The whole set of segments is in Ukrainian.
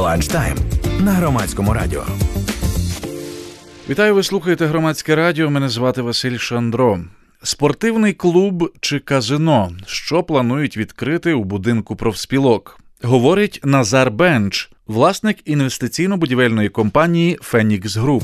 Ланчтайм на Громадському радіо. Вітаю, ви слухаєте Громадське радіо, мене звати Василь Шандро. Спортивний клуб чи казино? Що планують відкрити у будинку профспілок? Говорить Назар Бенч, власник інвестиційно-будівельної компанії «Фенікс Груп».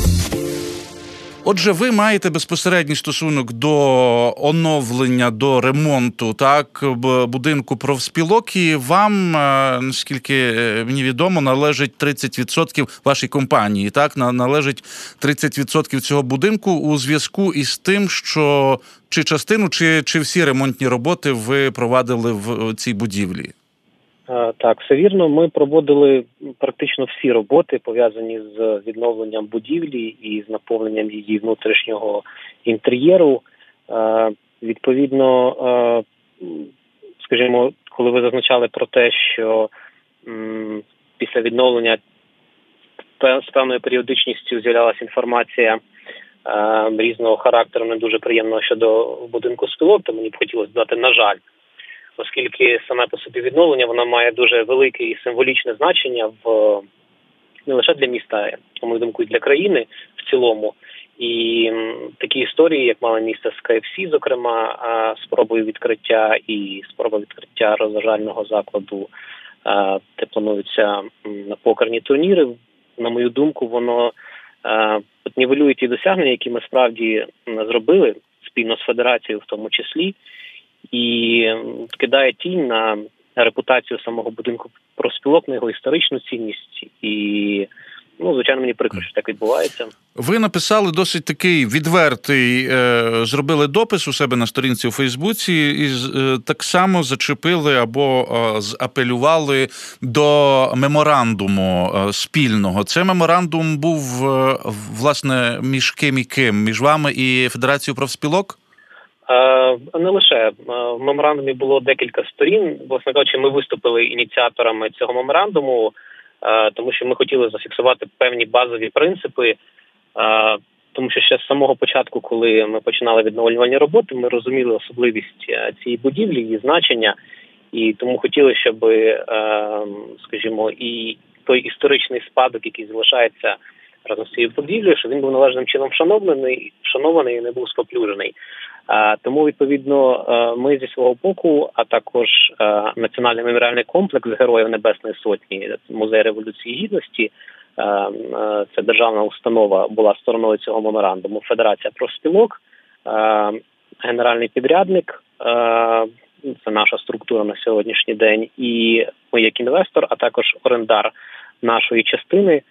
Отже, ви маєте безпосередній стосунок до оновлення, до ремонту, так, будинку профспілок, і вам, наскільки мені відомо, належить 30% вашій компанії, так, належить 30% цього будинку у зв'язку із тим, що чи частину, чи всі ремонтні роботи ви провадили в цій будівлі? Так, все вірно. Ми проводили практично всі роботи, пов'язані з відновленням будівлі і з наповненням її внутрішнього інтер'єру. Відповідно, скажімо, коли ви зазначали про те, що після відновлення з певною періодичністю з'являлася інформація різного характеру, не дуже приємного щодо будинку спілок, то мені б хотілося додати, на жаль, оскільки саме по собі відновлення, воно має дуже велике і символічне значення не лише для міста, на мою думку, і для країни в цілому. І такі історії, як мали місце з КФС, зокрема, спробою відкриття і спроба відкриття розважального закладу, де плануються покерні турніри, на мою думку, воно нівелює ті досягнення, які ми справді зробили спільно з федерацією в тому числі, і кидає тінь на репутацію самого будинку профспілок, на його історичну цінність. І, звичайно, мені прикро, що так відбувається. Ви написали досить такий відвертий, зробили допис у себе на сторінці у Фейсбуці і так само зачепили або апелювали до меморандуму спільного. Це меморандум був, власне, між ким і ким? Між вами і Федерацією профспілок? Не лише. В меморандумі було декілька сторін. Власне кажучи, ми виступили ініціаторами цього меморандуму, тому що ми хотіли зафіксувати певні базові принципи, тому що ще з самого початку, коли ми починали відновлювальні роботи, ми розуміли особливість цієї будівлі, її значення, і тому хотіли, щоб, скажімо, і той історичний спадок, який залишається разом з цією будівлею, щоб він був належним чином вшанований і не був споплюжений. Тому, відповідно, ми зі свого боку, а також Національний меморіальний комплекс Героїв Небесної Сотні, Музей Революції Гідності, це державна установа, була стороною цього меморандуму, Федерація профспілок, генеральний підрядник, це наша структура на сьогоднішній день, і ми як інвестор, а також орендар нашої частини,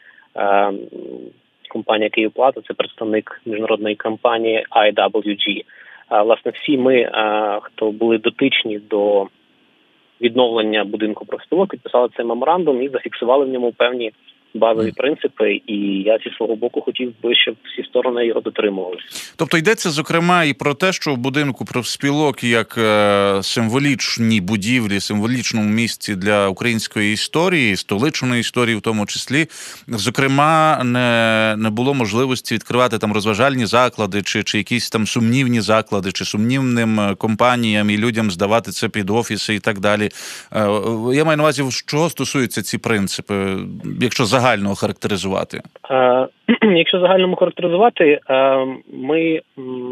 компанія «Київплата», це представник міжнародної компанії IWG. Власне, всі ми, хто були дотичні до відновлення будинку профспілок, підписали цей меморандум і зафіксували в ньому певні базові принципи, і я зі свого боку хотів би, щоб всі сторони його дотримувалися. Тобто йдеться, зокрема, і про те, що в будинку профспілок, як символічній будівлі, символічному місці для української історії, столичної історії в тому числі, зокрема, не було можливості відкривати там розважальні заклади, чи якісь там сумнівні заклади, чи сумнівним компаніям і людям здавати це під офіси і так далі. Я маю на увазі, чого стосуються ці принципи, якщо загально охарактеризувати? Якщо загально характеризувати, ми,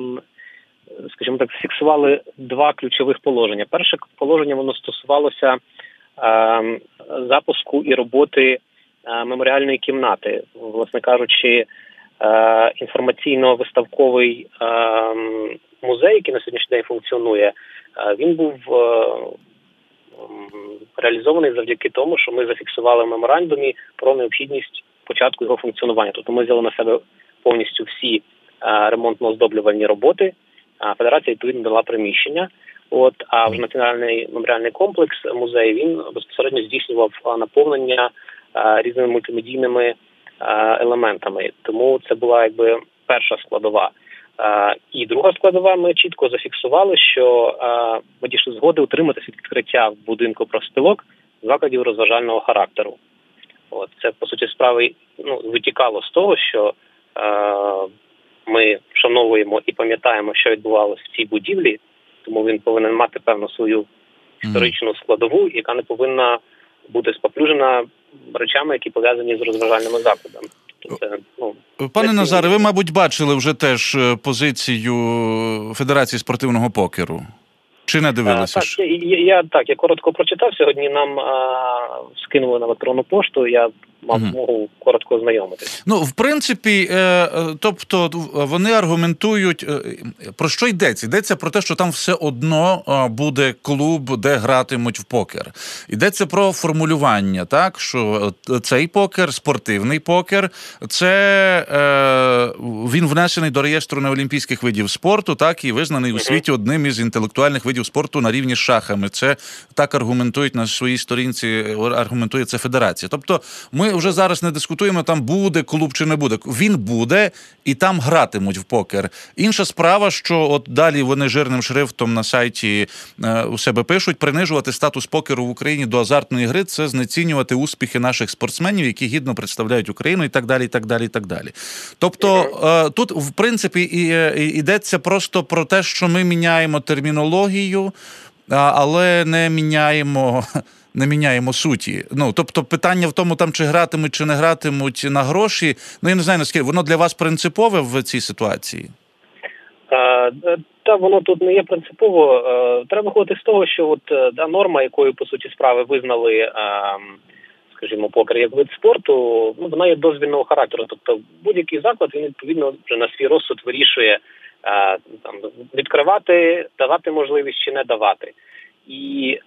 скажімо так, фіксували два ключових положення. Перше положення, воно стосувалося запуску і роботи меморіальної кімнати. Власне кажучи, інформаційно-виставковий музей, який на сьогоднішній день функціонує, він був реалізований завдяки тому, що ми зафіксували в меморандумі про необхідність початку його функціонування. Тобто ми взяли на себе повністю всі ремонтно-оздоблювальні роботи, а федерація відповідно дала приміщення. А вже Національний меморіальний комплекс музею, він безпосередньо здійснював наповнення різними мультимедійними елементами. Тому це була якби перша складова. І друга складова, ми чітко зафіксували, що ми дійшли згоди утриматися від відкриття в будинку профспілок закладів розважального характеру. Це, по суті справи, витікало з того, що ми вшановуємо і пам'ятаємо, що відбувалося в цій будівлі, тому він повинен мати певну свою історичну складову, яка не повинна бути споплюжена речами, які пов'язані з розважальними закладами. Це, Пане Назаре, ви, мабуть, бачили вже теж позицію Федерації спортивного покеру. Чи не дивилися? Я коротко прочитав. Сьогодні нам скинули на електронну пошту, я можу коротко ознайомитись. В принципі, тобто вони аргументують, про що йдеться? Йдеться про те, що там все одно буде клуб, де гратимуть в покер. Йдеться про формулювання, так, що цей покер, спортивний покер, це він внесений до реєстру неолімпійських видів спорту, так, і визнаний у світі одним із інтелектуальних видів спорту на рівні з шахами. Це так аргументують на своїй сторінці, аргументує це федерація. Тобто ми вже зараз не дискутуємо, там буде клуб чи не буде. Він буде, і там гратимуть в покер. Інша справа, що от далі вони жирним шрифтом на сайті у себе пишуть, принижувати статус покеру в Україні до азартної гри – це знецінювати успіхи наших спортсменів, які гідно представляють Україну і так далі, і так далі, і так далі. Тобто тут, в принципі, йдеться просто про те, що ми міняємо термінологію, але не міняємо суті. Тобто питання в тому, там, чи гратимуть, чи не гратимуть на гроші, я не знаю, наскільки, воно для вас принципове в цій ситуації? Та воно тут не є принципово. Треба виходити з того, що норма, якою, по суті справи, визнали, скажімо, покер як вид спорту, вона є дозвільного характеру. Тобто будь-який заклад, він, відповідно, вже на свій розсуд вирішує відкривати, давати можливість чи не давати. І,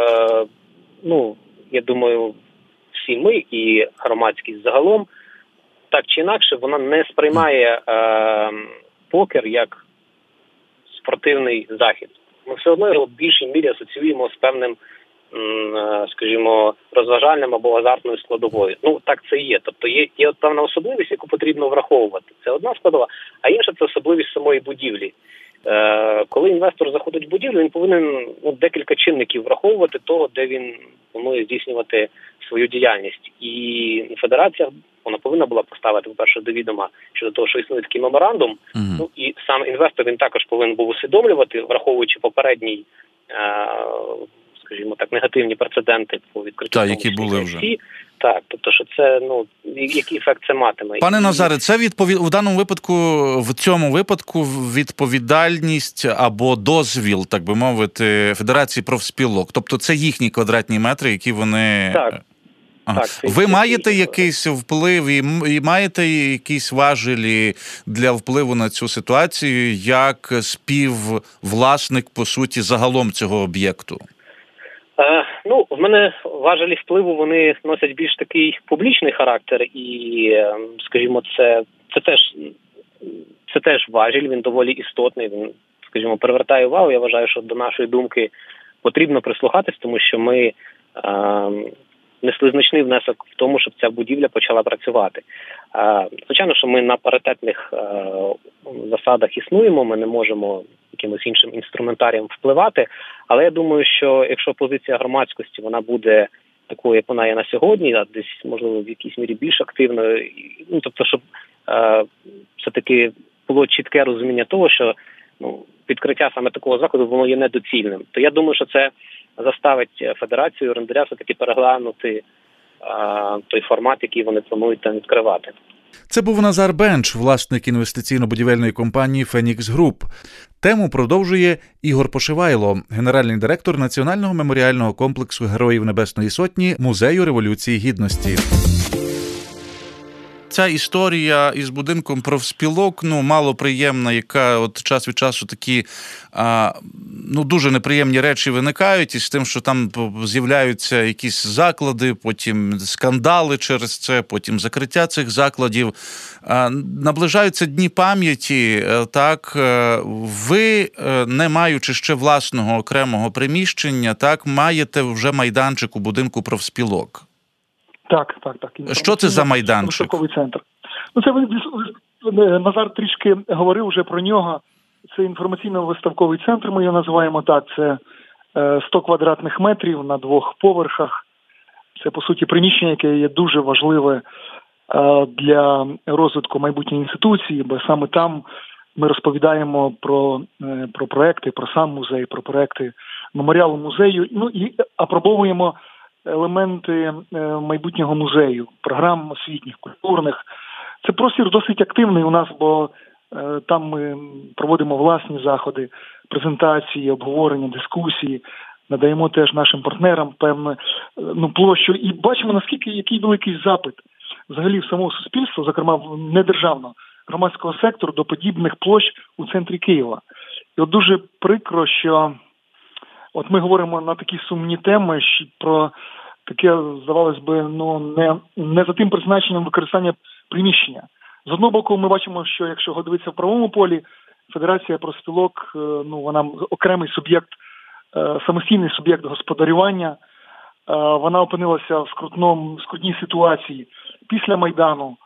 я думаю, всі ми і громадськість загалом, так чи інакше, вона не сприймає покер як спортивний захід. Ми все одно його в більшій мірі асоціюємо з певним, скажімо, розважальним або азартною складовою. Так це і є. Тобто є певна особливість, яку потрібно враховувати. Це одна складова, а інша – це особливість самої будівлі. Коли інвестор заходить в будівлю, він повинен декілька чинників враховувати того, де він планує здійснювати свою діяльність. І федерація, вона повинна була поставити, по-перше, до відома щодо того, що існує такий меморандум. І сам інвестор, він також повинен був усвідомлювати, враховуючи попередній, скажімо так, негативні прецеденти по відкриттю. Так, які були вже. Так, тобто, що це, який ефект це матиме. Пане Назаре, це в даному випадку, в цьому випадку відповідальність або дозвіл, так би мовити, Федерації профспілок. Тобто це їхні квадратні метри, які вони... Так. Так, ви маєте якийсь вплив і маєте якісь важелі для впливу на цю ситуацію як співвласник, по суті, загалом цього об'єкту? В мене важелі впливу, вони носять більш такий публічний характер і, скажімо, це теж важіль, він доволі істотний, він, скажімо, привертає увагу. Я вважаю, що до нашої думки потрібно прислухатись, тому що ми несли значний внесок в тому, щоб ця будівля почала працювати. Звичайно, що ми на паритетних засадах існуємо, ми не можемо якимось іншим інструментарієм впливати, але я думаю, що якщо позиція громадськості, вона буде такою, як вона є на сьогодні, а десь, можливо, в якійсь мірі більш активною, тобто, щоб все-таки було чітке розуміння того, що відкриття саме такого закладу, воно є недоцільним. То я думаю, що це заставить федерацію орендаря все-таки переглянути той формат, який вони планують там відкривати. Це був Назар Бенч, власник інвестиційно-будівельної компанії «Фенікс Груп». Тему продовжує Ігор Пошивайло, генеральний директор Національного меморіального комплексу Героїв Небесної Сотні Музею Революції Гідності. Ця історія із будинком профспілок, малоприємна, яка от час від часу такі дуже неприємні речі виникають, із тим, що там з'являються якісь заклади, потім скандали через це, потім закриття цих закладів. Наближаються дні пам'яті, так, ви, не маючи ще власного окремого приміщення, так, маєте вже майданчик у будинку профспілок. Так. Що це за майданчик? Виставковий центр. Це Назар трішки говорив вже про нього. Це інформаційно-виставковий центр, ми його називаємо так. Це 100 квадратних метрів на 2 поверхах. Це, по суті, приміщення, яке є дуже важливе для розвитку майбутньої інституції, бо саме там ми розповідаємо про проекти, про сам музей, про проекти меморіалу музею, і апробовуємо елементи майбутнього музею, програм освітніх, культурних. Це простір досить активний у нас, бо там ми проводимо власні заходи, презентації, обговорення, дискусії, надаємо теж нашим партнерам певну площу. І бачимо, наскільки який великий запит взагалі в самого суспільства, зокрема недержавного, громадського сектору, до подібних площ у центрі Києва. І от дуже прикро, що от ми говоримо на такі сумні теми, про таке, здавалось би, не за тим призначенням використання приміщення. З одного боку, ми бачимо, що якщо дивитися в правовому полі, Федерація профспілок, вона окремий суб'єкт, самостійний суб'єкт господарювання, вона опинилася в скрутній ситуації після Майдану,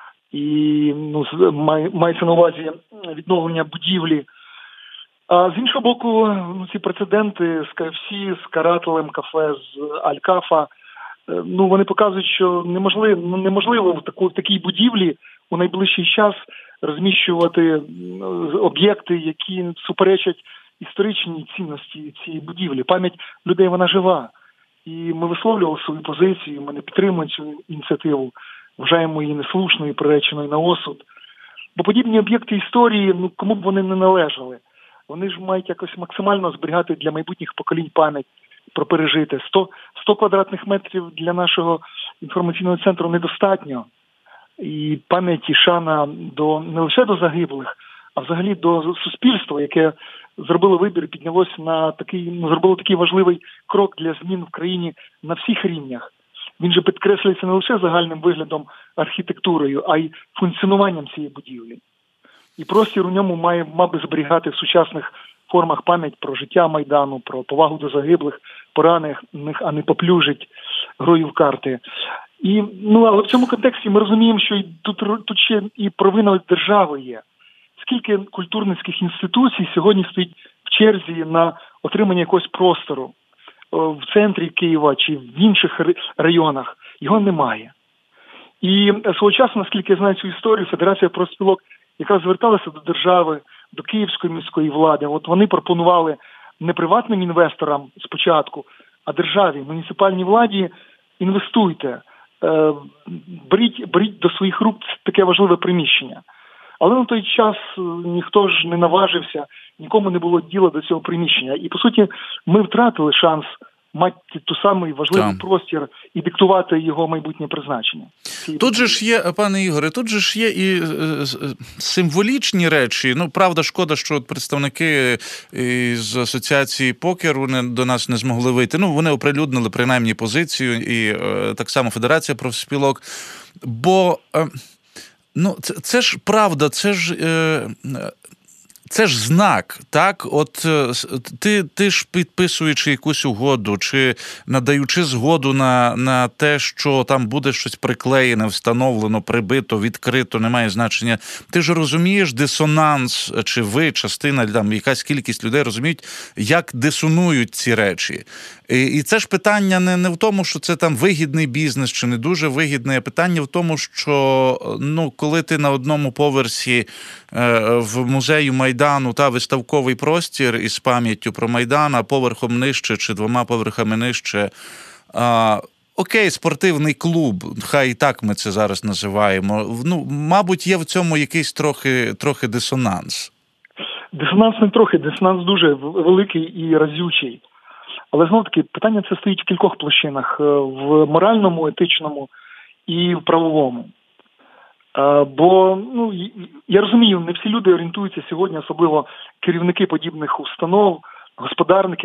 і мається на увазі відновлення будівлі. А з іншого боку, ці прецеденти з КФС, з Карателем, кафе, з Аль-Кафа, вони показують, що неможливо в такій будівлі у найближчий час розміщувати об'єкти, які суперечать історичній цінності цієї будівлі. Пам'ять людей, вона жива. І ми висловлювали свою позицію, ми не підтримуємо цю ініціативу, вважаємо її неслушною, приреченою на осуд. Бо подібні об'єкти історії, кому б вони не належали, вони ж мають якось максимально зберігати для майбутніх поколінь пам'ять про пережите. 100 квадратних метрів для нашого інформаційного центру недостатньо. І пам'ять і шана не лише до загиблих, а взагалі до суспільства, яке зробило вибір, піднялося зробило такий важливий крок для змін в країні на всіх рівнях. Він же підкреслюється не лише загальним виглядом, архітектурою, а й функціонуванням цієї будівлі. І простір у ньому мав би зберігати в сучасних формах пам'ять про життя Майдану, про повагу до загиблих, поранених, а не поплюжить грою в карти. І, але в цьому контексті ми розуміємо, що тут ще і провина держави є. Скільки культурницьких інституцій сьогодні стоїть в черзі на отримання якогось простору в центрі Києва чи в інших районах, його немає. І свого часу, наскільки я знаю цю історію, Федерація профспілок якраз зверталася до держави, до київської міської влади. От вони пропонували не приватним інвесторам спочатку, а державі, муніципальній владі: інвестуйте, беріть до своїх рук таке важливе приміщення. Але на той час ніхто ж не наважився, нікому не було діла до цього приміщення. І, по суті, ми втратили шанс мати ту самий важливий простір і диктувати його майбутнє призначення. Тут же ж є, пане Ігоре, тут же ж є і символічні речі. Правда, шкода, що представники з Асоціації покеру до нас не змогли вийти. Вони оприлюднили принаймні позицію, і так само Федерація профспілок. Бо це ж правда, це ж знак, так? От ти ж підписуючи якусь угоду, чи надаючи згоду на те, що там буде щось приклеєне, встановлено, прибито, відкрито, немає значення. Ти ж розумієш дисонанс, чи ви, частина, там якась кількість людей розуміють, як дисонують ці речі. І це ж питання не в тому, що це там вигідний бізнес чи не дуже вигідний, а питання в тому, що коли ти на одному поверсі в музею Майдану виставковий простір із пам'яттю про Майдан, а поверхом нижче чи 2 поверхами нижче, окей, спортивний клуб, хай і так ми це зараз називаємо, мабуть, є в цьому якийсь трохи дисонанс. Дисонанс не трохи, дисонанс дуже великий і разючий. Але, знову-таки, питання це стоїть в кількох площинах – в моральному, етичному і в правовому. Бо, я розумію, не всі люди орієнтуються сьогодні, особливо керівники подібних установ, господарники,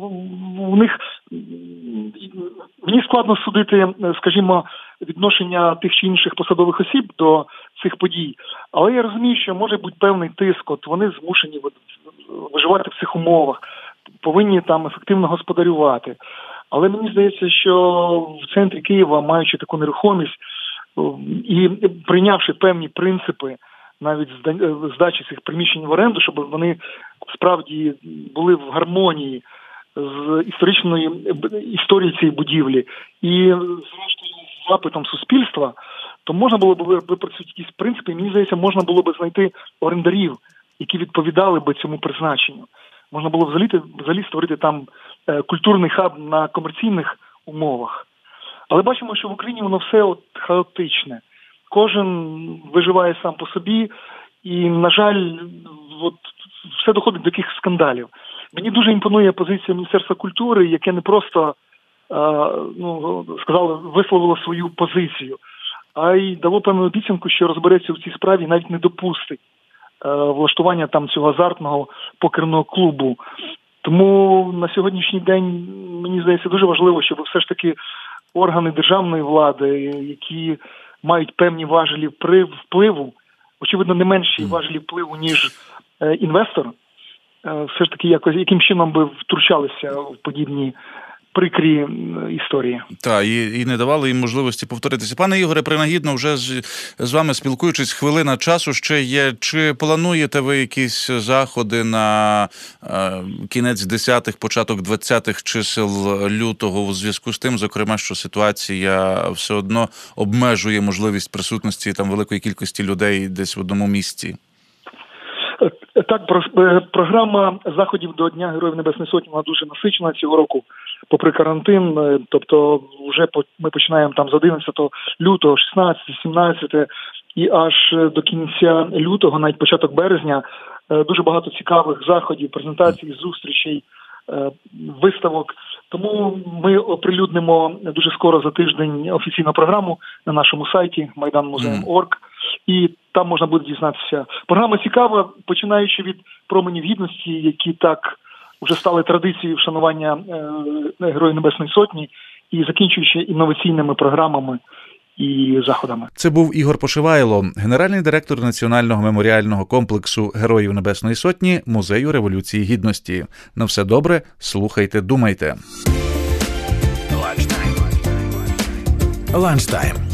мені складно судити, скажімо, відношення тих чи інших посадових осіб до цих подій. Але я розумію, що може бути певний тиск, от вони змушені виживати в цих умовах, повинні там ефективно господарювати. Але мені здається, що в центрі Києва, маючи таку нерухомість і прийнявши певні принципи навіть здачі цих приміщень в оренду, щоб вони справді були в гармонії з історією цієї будівлі і зрештою з запитом суспільства, то можна було б випрацювати якісь принципи, і мені здається, можна було б знайти орендарів, які відповідали би цьому призначенню. Можна було взагалі створити там культурний хаб на комерційних умовах. Але бачимо, що в Україні воно все хаотичне. Кожен виживає сам по собі, і, на жаль, все доходить до таких скандалів. Мені дуже імпонує позиція Міністерства культури, яке не просто висловило свою позицію, а й дало певну обіцянку, що розбереться в цій справі і навіть не допустить влаштування там цього азартного покерного клубу. Тому на сьогоднішній день, мені здається, дуже важливо, щоб все ж таки органи державної влади, які мають певні важелі впливу, очевидно, не менші важелі впливу, ніж інвестор, все ж таки яким чином би втручалися в подібні прикрі історії. Так, і не давали їм можливості повторитися. Пане Ігоре, принагідно, вже з вами спілкуючись, хвилина часу ще є. Чи плануєте ви якісь заходи на кінець 10-х, початок 20-х чисел лютого у зв'язку з тим, зокрема, що ситуація все одно обмежує можливість присутності там великої кількості людей десь в одному місці? Так, програма заходів до Дня Героїв Небесної Сотні, вона дуже насичена цього року, попри карантин, тобто вже ми починаємо там з 11 лютого, 16, 17 і аж до кінця лютого, навіть початок березня, дуже багато цікавих заходів, презентацій, зустрічей, виставок. Тому ми оприлюднимо дуже скоро за тиждень офіційну програму на нашому сайті майданмузеєм.org. І там можна буде дізнатися. Програма цікава, починаючи від променів гідності, які так вже стали традицією вшанування Героїв Небесної Сотні, і закінчуючи інноваційними програмами і заходами. Це був Ігор Пошивайло, генеральний директор Національного меморіального комплексу Героїв Небесної Сотні Музею Революції Гідності. На все добре, слухайте, думайте. Ланчтайм.